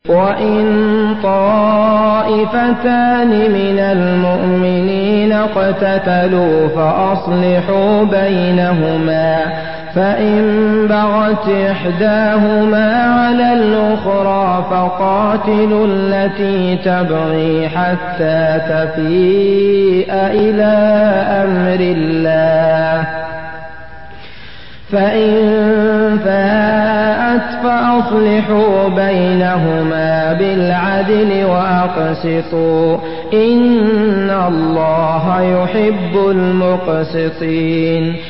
وإن طائفتان من المؤمنين اقتتلوا فأصلحوا بينهما فإن بغت إحداهما على الأخرى فقاتلوا التي تبغي حتى تفيء إلى أمر الله فإن فاءت فأصلحوا بينهما بالعدل وأقسطوا إن الله يحب المقسطين